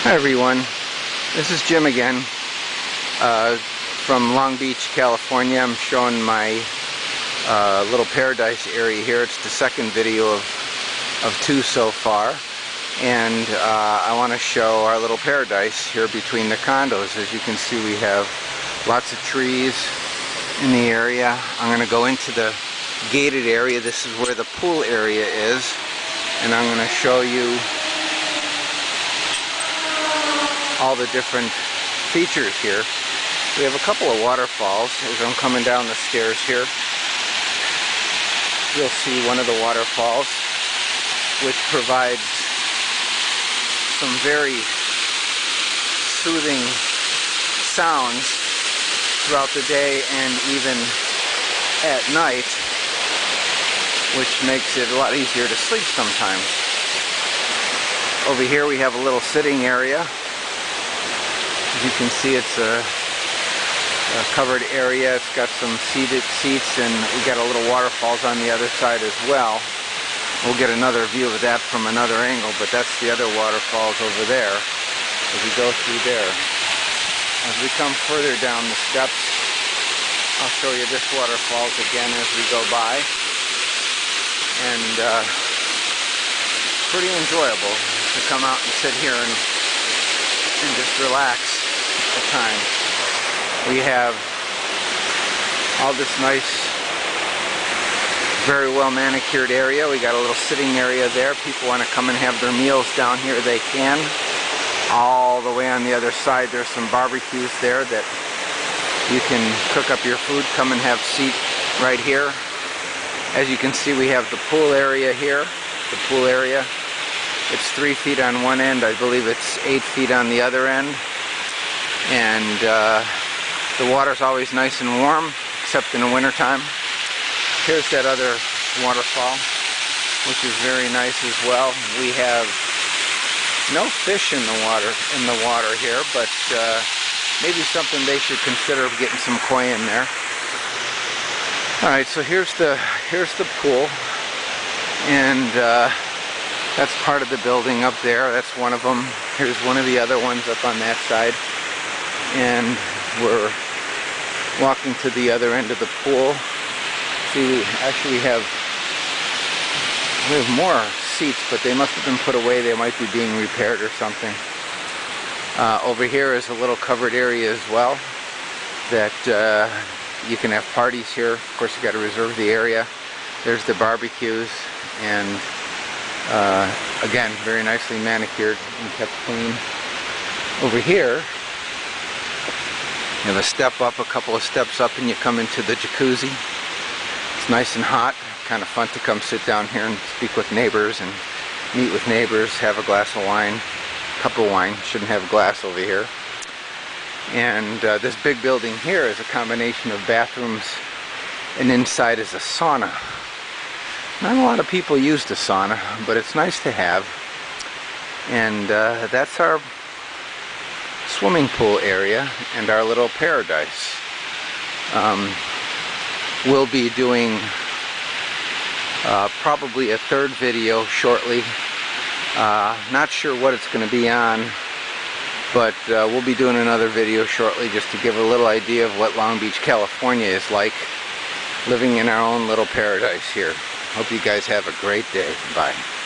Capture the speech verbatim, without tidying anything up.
Hi everyone, this is Jim again uh, from Long Beach, California. I'm showing my uh, little paradise area here. It's the second video of, of two so far, and uh, I want to show our little paradise here between the condos. As you can see, we have lots of trees in the area. I'm going to go into the gated area. This is where the pool area is, and I'm going to show you all the different features here. We have a couple of waterfalls. As I'm coming down the stairs here, you'll see one of the waterfalls, which provides some very soothing sounds throughout the day and even at night, which makes it a lot easier to sleep sometimes. Over here we have a little sitting area. As you can see, it's a, a covered area. It's got some seated seats, and we got a little waterfalls on the other side as well. We'll get another view of that from another angle, but that's the other waterfalls over there as we go through there. As we come further down the steps, I'll show you this waterfalls again as we go by. And uh, pretty enjoyable to come out and sit here and, and just relax at times. We have all this nice, very well manicured area. We got a little sitting area there. People want to come and have their meals down here, they can. All the way on the other side, there's some barbecues there that you can cook up your food. Come and have a seat right here. As you can see, we have the pool area here. The pool area. It's three feet on one end. I believe it's eight feet on the other end. And uh, the water's always nice and warm, except in the wintertime. Here's that other waterfall, which is very nice as well. We have no fish in the water in the water here, but uh, maybe something they should consider getting some koi in there. All right, so here's the here's the pool, and uh, that's part of the building up there. That's one of them. Here's one of the other ones up on that side, and we're walking to the other end of the pool. See, we actually have we have more seats, but they must have been put away. They might be being repaired or something. Uh, over here is a little covered area as well that uh, you can have parties here. Of course, you got to reserve the area. There's the barbecues, and uh, again, very nicely manicured and kept clean. Over here, you have a step up, a couple of steps up, and you come into the jacuzzi. It's nice and hot. Kind of fun to come sit down here and speak with neighbors and meet with neighbors, have a glass of wine, cup of wine. Shouldn't have a glass over here. And uh, this big building here is a combination of bathrooms, and inside is a sauna. Not a lot of people use the sauna, but it's nice to have. And uh, that's our swimming pool area and our little paradise. Um, we'll be doing uh, probably a third video shortly. Uh, not sure what it's going to be on, but uh, we'll be doing another video shortly just to give a little idea of what Long Beach, California is like, living in our own little paradise here. Hope you guys have a great day. Bye.